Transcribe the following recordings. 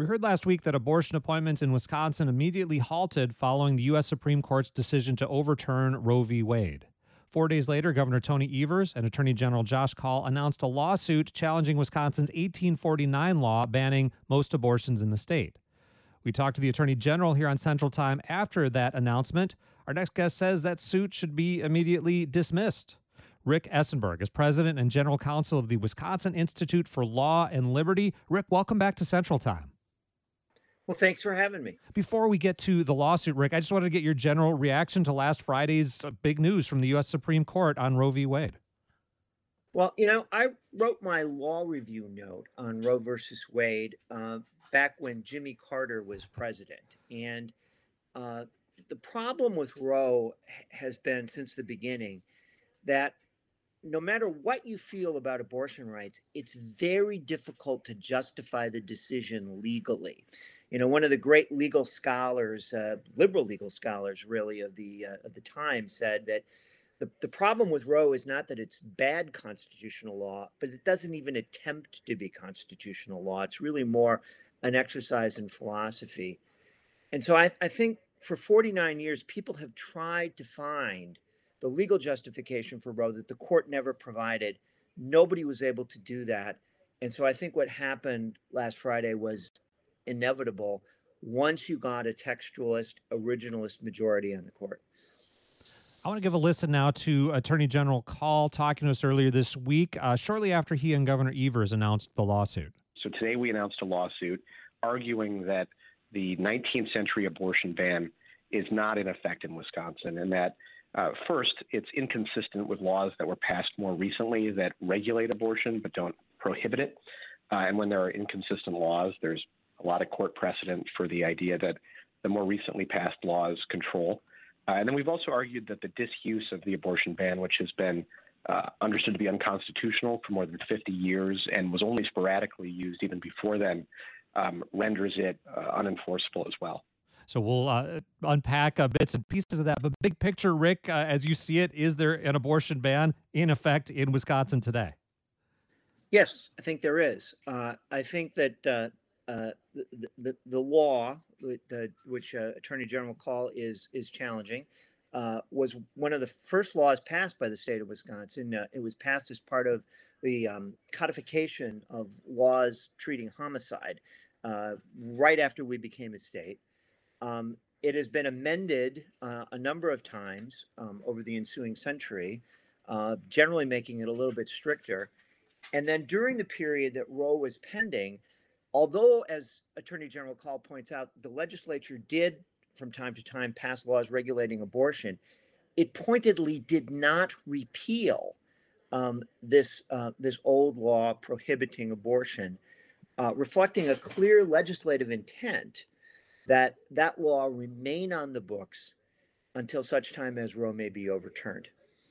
We heard last week that abortion appointments in Wisconsin immediately halted following the U.S. Supreme Court's decision to overturn Roe v. Wade. 4 days later, Governor Tony Evers and Attorney General Josh Kaul announced a lawsuit challenging Wisconsin's 1849 law banning most abortions in the state. We talked to the Attorney General here on Central Time after that announcement. Our next guest says that suit should be immediately dismissed. Rick Essenberg is president and general counsel of the Wisconsin Institute for Law and Liberty. Rick, welcome back to Central Time. Well, thanks for having me. Before we get to the lawsuit, Rick, I just wanted to get your general reaction to last Friday's big news from the U.S. Supreme Court on Roe v. Wade. Well, I wrote my law review note on Roe versus Wade back when Jimmy Carter was president. And the problem with Roe has been since the beginning that no matter what you feel about abortion rights, it's very difficult to justify the decision legally. One of the great legal scholars, liberal legal scholars, really of the time, said that the problem with Roe is not that it's bad constitutional law, but it doesn't even attempt to be constitutional law. It's really more an exercise in philosophy. And so I think for 49 years, people have tried to find the legal justification for Roe that the court never provided. Nobody was able to do that. And so I think what happened last Friday was inevitable once you got a textualist, originalist majority on the court. I want to give a listen now to Attorney General Kaul talking to us earlier this week, shortly after he and Governor Evers announced the lawsuit. So today we announced a lawsuit arguing that the 19th century abortion ban is not in effect in Wisconsin, and that first, it's inconsistent with laws that were passed more recently that regulate abortion but don't prohibit it. And when there are inconsistent laws, there's a lot of court precedent for the idea that the more recently passed laws control. And then we've also argued that the disuse of the abortion ban, which has been understood to be unconstitutional for more than 50 years and was only sporadically used even before then, renders it unenforceable as well. So we'll unpack bits and pieces of that. But big picture, Rick, as you see it, is there an abortion ban in effect in Wisconsin today? Yes, I think there is. I think that the law, which Attorney General Kaul is challenging, was one of the first laws passed by the state of Wisconsin. It was passed as part of the codification of laws treating homicide right after we became a state. It has been amended a number of times over the ensuing century, generally making it a little bit stricter. And then during the period that Roe was pending, although, as Attorney General Kaul points out, the legislature did from time to time pass laws regulating abortion, it pointedly did not repeal this old law prohibiting abortion, reflecting a clear legislative intent that law remain on the books until such time as Roe may be overturned.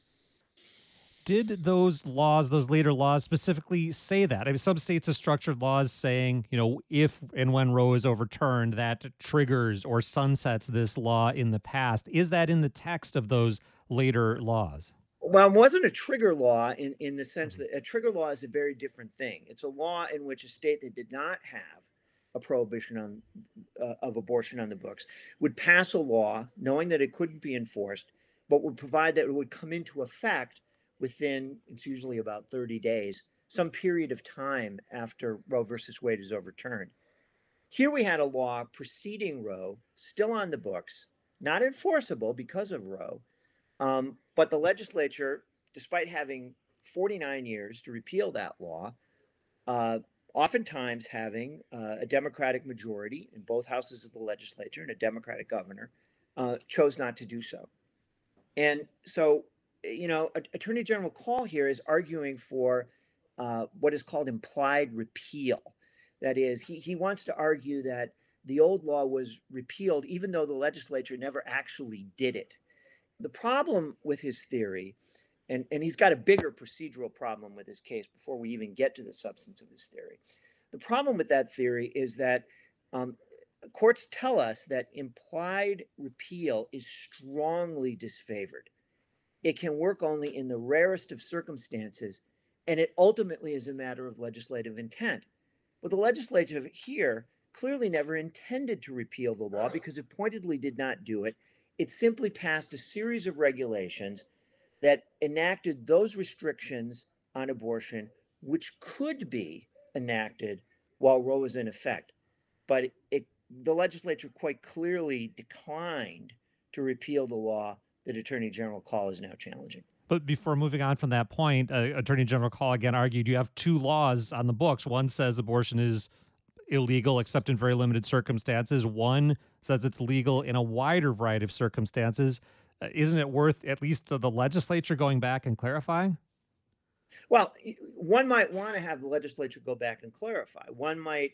Did those laws, those later laws, specifically say that? I mean, some states have structured laws saying, if and when Roe is overturned, that triggers or sunsets this law in the past. Is that in the text of those later laws? Well, it wasn't a trigger law in the sense that a trigger law is a very different thing. It's a law in which a state that did not have a prohibition of abortion on the books would pass a law knowing that it couldn't be enforced, but would provide that it would come into effect within, it's usually about 30 days, some period of time after Roe versus Wade is overturned. Here we had a law preceding Roe, still on the books, not enforceable because of Roe, but the legislature, despite having 49 years to repeal that law, oftentimes having a Democratic majority in both houses of the legislature and a Democratic governor, chose not to do so. And so, Attorney General Kaul here is arguing for what is called implied repeal. That is, he wants to argue that the old law was repealed even though the legislature never actually did it. The problem with his theory, and he's got a bigger procedural problem with his case before we even get to the substance of his theory. The problem with that theory is that courts tell us that implied repeal is strongly disfavored. It can work only in the rarest of circumstances, and it ultimately is a matter of legislative intent. But the legislature here clearly never intended to repeal the law because it pointedly did not do it. It simply passed a series of regulations that enacted those restrictions on abortion, which could be enacted while Roe was in effect. But the legislature quite clearly declined to repeal the law that Attorney General Call is now challenging. But before moving on from that point, Attorney General Call again argued you have two laws on the books. One says abortion is illegal except in very limited circumstances. One says it's legal in a wider variety of circumstances. Isn't it worth at least the legislature going back and clarifying? Well, one might want to have the legislature go back and clarify. One might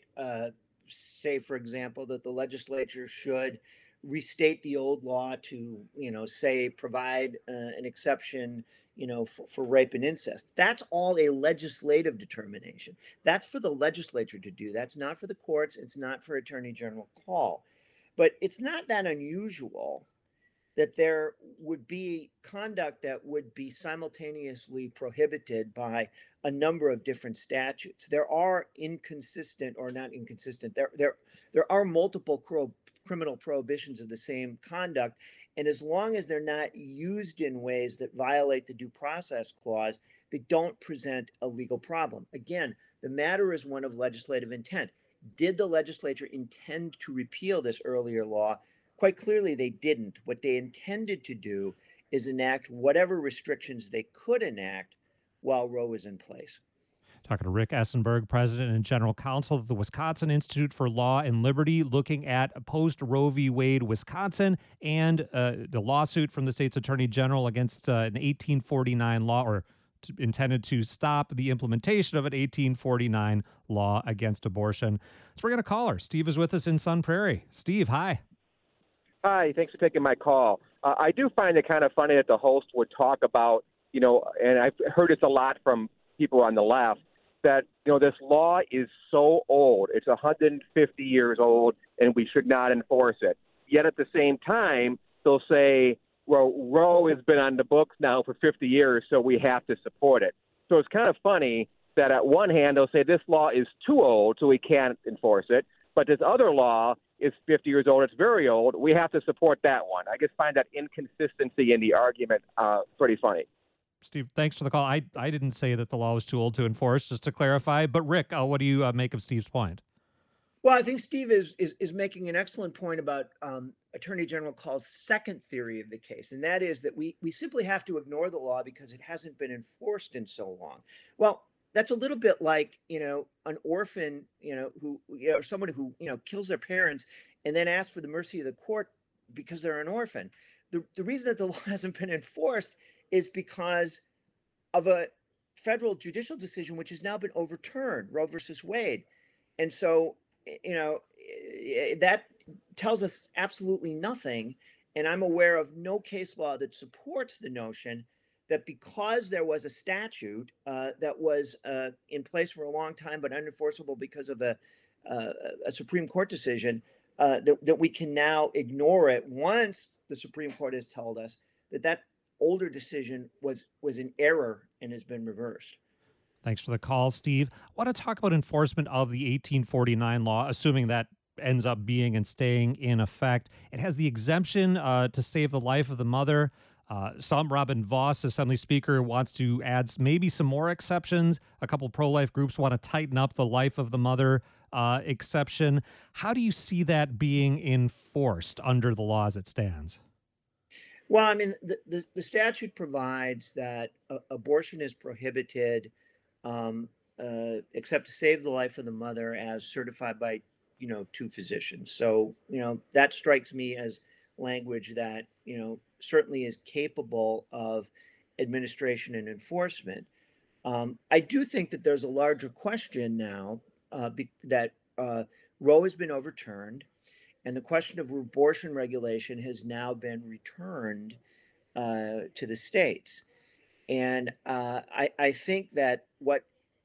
say, for example, that the legislature should restate the old law to, say, provide an exception, for rape and incest. That's all a legislative determination. That's for the legislature to do. That's not for the courts. It's not for Attorney General Call. But it's not that unusual that there would be conduct that would be simultaneously prohibited by a number of different statutes. There are inconsistent, or not inconsistent, there are multiple criminal prohibitions of the same conduct. And as long as they're not used in ways that violate the Due Process Clause, they don't present a legal problem. Again, the matter is one of legislative intent. Did the legislature intend to repeal this earlier law? Quite clearly, they didn't. What they intended to do is enact whatever restrictions they could enact while Roe was in place. Talking to Rick Essenberg, President and General Counsel of the Wisconsin Institute for Law and Liberty, looking at post-Roe v. Wade Wisconsin and the lawsuit from the state's attorney general against an 1849 law, or intended to stop the implementation of an 1849 law against abortion. Let's bring in a caller. Steve is with us in Sun Prairie. Steve, hi. Hi, thanks for taking my call. I do find it kind of funny that the host would talk about, and I've heard this a lot from people on the left, that, this law is so old. It's 150 years old, and we should not enforce it. Yet at the same time, they'll say, well, Roe has been on the books now for 50 years, so we have to support it. So it's kind of funny that at one hand, they'll say this law is too old, so we can't enforce it. But this other law is 50 years old. It's very old. We have to support that one. I just find that inconsistency in the argument pretty funny. Steve, thanks for the call. I didn't say that the law was too old to enforce, just to clarify. But Rick, what do you make of Steve's point? Well, I think Steve is making an excellent point about Attorney General Call's second theory of the case, and that is that we simply have to ignore the law because it hasn't been enforced in so long. Well, that's a little bit like, an orphan, who, or someone who, kills their parents and then asks for the mercy of the court because they're an orphan. The reason that the law hasn't been enforced is because of a federal judicial decision which has now been overturned, Roe versus Wade. And so, that tells us absolutely nothing. And I'm aware of no case law that supports the notion that because there was a statute that was in place for a long time but unenforceable because of a Supreme Court decision, that we can now ignore it once the Supreme Court has told us that older decision was an error and has been reversed. Thanks for the call, Steve. I want to talk about enforcement of the 1849 law, assuming that ends up being and staying in effect. It has the exemption to save the life of the mother. Robin Vos, Assembly Speaker, wants to add maybe some more exceptions. A couple pro-life groups want to tighten up the life of the mother exception. How do you see that being enforced under the law as it stands? Well, I mean, the statute provides that abortion is prohibited except to save the life of the mother as certified by, two physicians. So, that strikes me as language that, certainly is capable of administration and enforcement. I do think that there's a larger question now that Roe has been overturned, and the question of abortion regulation has now been returned to the states. And I think that what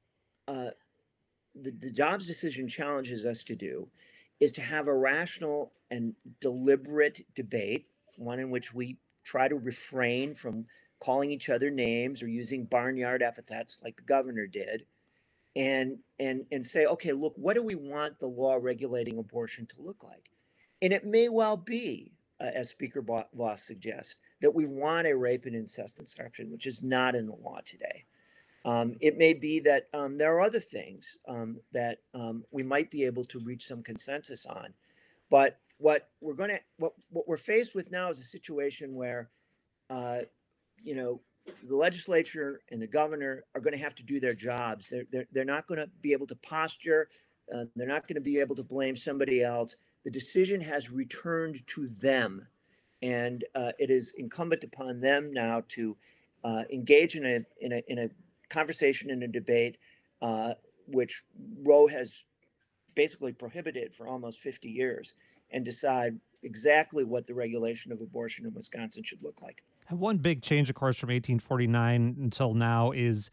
the Dobbs decision challenges us to do is to have a rational and deliberate debate, one in which we try to refrain from calling each other names or using barnyard epithets like the governor did, and say, okay, look, what do we want the law regulating abortion to look like? And it may well be, as Speaker Voss suggests, that we want a rape and incest exception, which is not in the law today. It may be that there are other things that we might be able to reach some consensus on. But what we're faced with now is a situation where, you know, the legislature and the governor are going to have to do their jobs. They're not going to be able to posture. They're not going to be able to blame somebody else. The decision has returned to them, and it is incumbent upon them now to engage in a conversation, in a debate, which Roe has basically prohibited for almost 50 years, and decide exactly what the regulation of abortion in Wisconsin should look like. And one big change, of course, from 1849 until now is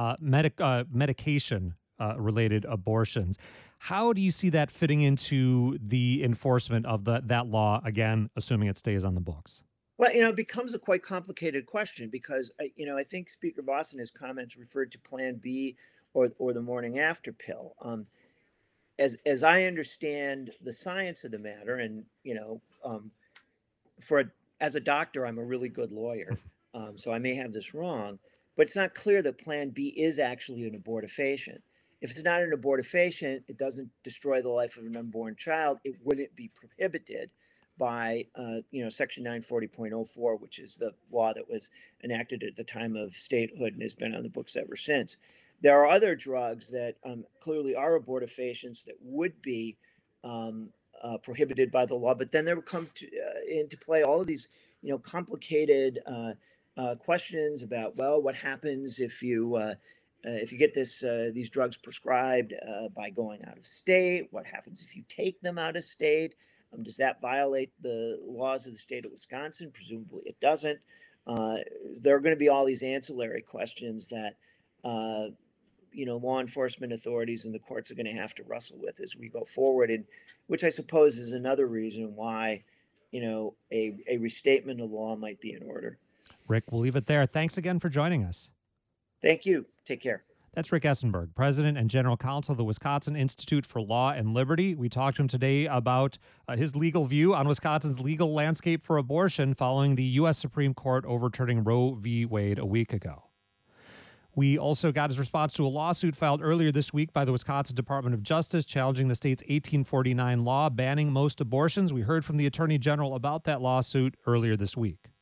medication-related abortions. How do you see that fitting into the enforcement of that law, again, assuming it stays on the books? Well, you know, it becomes a quite complicated question because, you know, I think Speaker Voss in his comments referred to Plan B or the morning after pill. As I understand the science of the matter, and, you know, as a doctor, I'm a really good lawyer, so I may have this wrong, but it's not clear that Plan B is actually an abortifacient. If it's not an abortifacient, it doesn't destroy the life of an unborn child. It wouldn't be prohibited by, you know, Section 940.04, which is the law that was enacted at the time of statehood and has been on the books ever since. There are other drugs that clearly are abortifacients that would be prohibited by the law, but then there would come into play all of these, you know, complicated questions about, well, what happens if you get these drugs prescribed by going out of state? What happens if you take them out of state? Does that violate the laws of the state of Wisconsin? Presumably it doesn't. There are going to be all these ancillary questions that you know, law enforcement authorities and the courts are going to have to wrestle with as we go forward, and which I suppose is another reason why, you know, a restatement of law might be in order. Rick, we'll leave it there. Thanks again for joining us. Thank you. Take care. That's Rick Essenberg, President and General Counsel of the Wisconsin Institute for Law and Liberty. We talked to him today about his legal view on Wisconsin's legal landscape for abortion following the U.S. Supreme Court overturning Roe v. Wade a week ago. We also got his response to a lawsuit filed earlier this week by the Wisconsin Department of Justice challenging the state's 1849 law banning most abortions. We heard from the Attorney General about that lawsuit earlier this week.